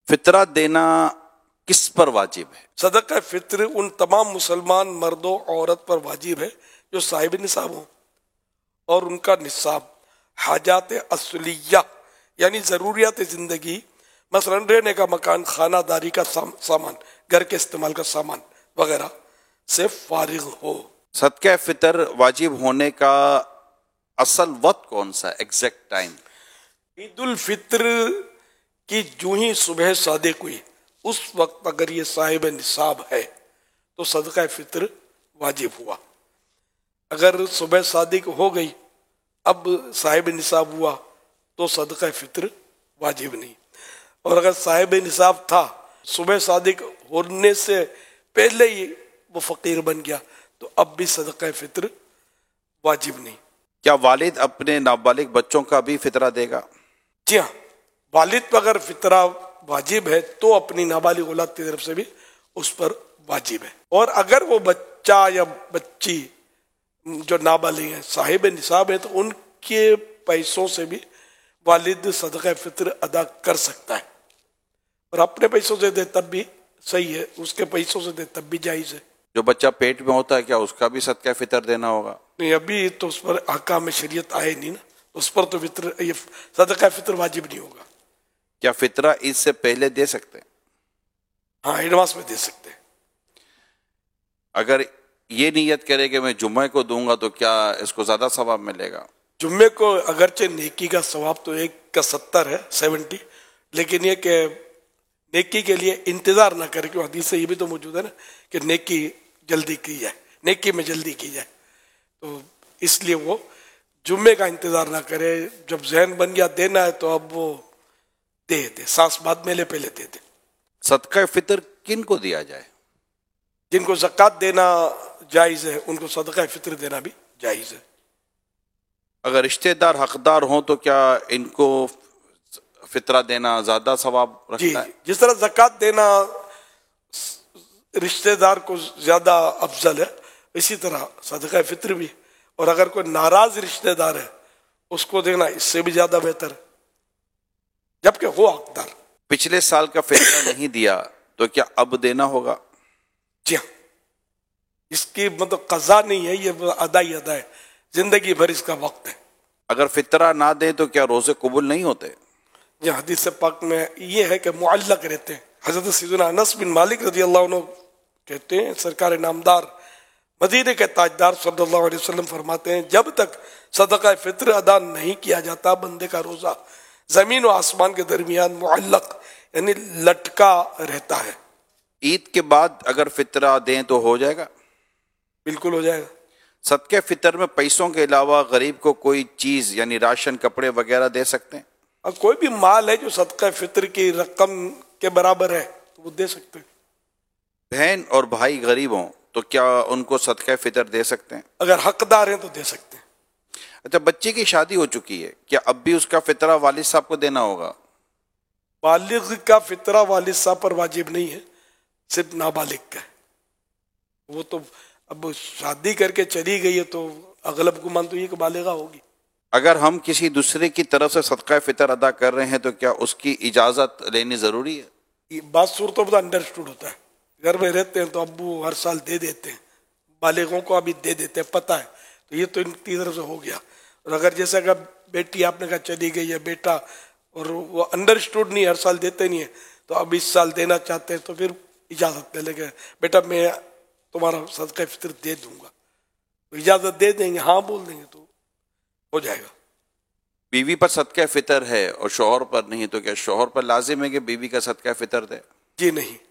فطرہ دینا کس پر واجب ہے؟ صدقہ فطر ان تمام مسلمان مردوں عورت پر واجب ہے جو صاحب نصاب ہوں اور ان کا نصاب حاجات اصلیہ یعنی ضروریات زندگی، مثلا رہنے کا مکان، خانہ داری کا سامان، گھر کے استعمال کا سامان وغیرہ سے فارغ ہو۔ صدقہ فطر واجب ہونے کا اصل وقت کون سا ہے، ایگزیکٹ ٹائم؟ عید الفطر کی جو ہی صبح صادق ہوئی اس وقت اگر یہ صاحب نصاب ہے تو صدقہ فطر واجب ہوا۔ اگر صبح صادق ہو گئی اب صاحب نصاب ہوا تو صدقہ فطر واجب نہیں، اور اگر صاحب نصاب تھا صبح صادق ہونے سے پہلے ہی وہ فقیر بن گیا تو اب بھی صدقہ فطر واجب نہیں۔ کیا والد اپنے نابالغ بچوں کا بھی فطرہ دے گا؟ جی ہاں، والد پر اگر فطرہ واجب ہے تو اپنی نابالغ اولاد کی طرف سے بھی اس پر واجب ہے، اور اگر وہ بچہ یا بچی جو نابالغ ہیں صاحب نصاب ہے تو ان کے پیسوں سے بھی والد صدقہ فطر ادا کر سکتا ہے، اور اپنے پیسوں سے دے تب بھی صحیح ہے، اس کے پیسوں سے دے تب بھی جائز ہے۔ جو بچہ پیٹ میں ہوتا ہے کیا اس کا بھی صدقہ فطر دینا ہوگا؟ نہیں، ابھی تو اس پر احکام شریعت آئے نہیں نا، اس پر تو فطر یہ صدقہ فطر واجب نہیں ہوگا۔ کیا فطرہ عید سے پہلے دے سکتے ہیں؟ ہاں، ایڈوانس میں دے سکتے ہیں۔ اگر یہ نیت کرے کہ میں جمعہ کو دوں گا تو کیا اس کو زیادہ ثواب ملے گا؟ جمعے کو اگرچہ نیکی کا ثواب تو 1/70 ہے 70، لیکن یہ کہ نیکی کے لیے انتظار نہ کرے، کہ حدیث سے یہ بھی تو موجود ہے نا کہ نیکی جلدی کی جائے، نیکی میں جلدی کی جائے، تو اس لیے وہ جمعے کا انتظار نہ کرے، جب ذہن بن گیا دینا ہے تو اب وہ دے سانس بعد میں لے پہلے دے دے۔ صدقہ فطر کن کو دیا جائے؟ جن کو زکوٰۃ دینا جائز ہے ان کو صدقہ فطر دینا بھی جائز ہے۔ اگر رشتہ دار حقدار ہوں تو کیا ان کو فطرہ دینا زیادہ ثواب جی، رکھتا ہے؟ جس طرح زکوٰۃ دینا رشتہ دار کو زیادہ افضل ہے اسی طرح صدقہ فطر بھی، اور اگر کوئی ناراض رشتہ دار ہے اس کو دینا اس سے بھی زیادہ بہتر ہے جبکہ وہ حقدار۔ پچھلے سال کا فطرہ نہیں دیا تو کیا اب دینا ہوگا؟ جی ہاں، اس کی مطلب قضا نہیں ہے، یہ ادا ہی ادا ہے، زندگی بھر اس کا وقت ہے۔ اگر فطرہ نہ دیں تو کیا روزے قبول نہیں ہوتے؟ یہ حدیث پاک میں یہ ہے کہ معلق رہتے ہیں۔ حضرت سیدنا انس بن مالک رضی اللہ عنہ کہتے ہیں سرکار نامدار مدینے کے تاجدار صلی اللہ علیہ وسلم فرماتے ہیں جب تک صدقہ فطر ادا نہیں کیا جاتا بندے کا روزہ زمین و آسمان کے درمیان معلق یعنی لٹکا رہتا ہے۔ عید کے بعد اگر فطرہ دیں تو ہو جائے گا؟ بالکل ہو جائے گا۔ صدقہ فطر میں پیسوں کے علاوہ غریب کو کوئی چیز یعنی راشن، کپڑے وغیرہ دے سکتے ہیں؟ اور کوئی بھی مال ہے جو صدقہ فطر کی رقم کے برابر ہے تو وہ دے سکتے ہیں۔ بہن اور بھائی غریب ہوں تو کیا ان کو صدقہ فطر دے سکتے ہیں؟ اگر حقدار ہیں تو دے سکتے ہیں۔ اچھا، بچے کی شادی ہو چکی ہے، کیا اب بھی اس کا فطرہ والد صاحب کو دینا ہوگا؟ بالغ کا فطرہ والد صاحب پر واجب نہیں ہے، صرف نابالغ کا ہے۔ وہ تو اب شادی کر کے چلی گئی ہے تو اغلب گمان تو یہ کہ بالغہ ہوگی۔ اگر ہم کسی دوسرے کی طرف سے صدقہ فطر ادا کر رہے ہیں تو کیا اس کی اجازت لینی ضروری ہے؟ یہ بات صورتوں پر انڈرسٹوڈ ہوتا ہے، گھر میں رہتے ہیں تو ابو ہر سال دے دیتے ہیں، بالغوں کو ابھی دے دیتے ہیں، پتہ ہے تو یہ تو ان کی طرف سے ہو گیا۔ اور اگر جیسے اگر بیٹی آپ نے کہا چلی گئی ہے بیٹا اور وہ انڈرسٹوڈ نہیں، ہر سال دیتے نہیں ہیں تو اب اس سال دینا چاہتے ہیں تو پھر اجازت لے لے گے، بیٹا میں تمہارا صدقہ فطر دے دوں گا، تو اجازت دے دیں گے، ہاں بول دیں گے تو ہو جائے گا۔ بیوی پر صدقہ فطر ہے اور شوہر پر نہیں تو کیا شوہر پر لازم ہے کہ بیوی کا صدقہ فطر دے؟ جی نہیں،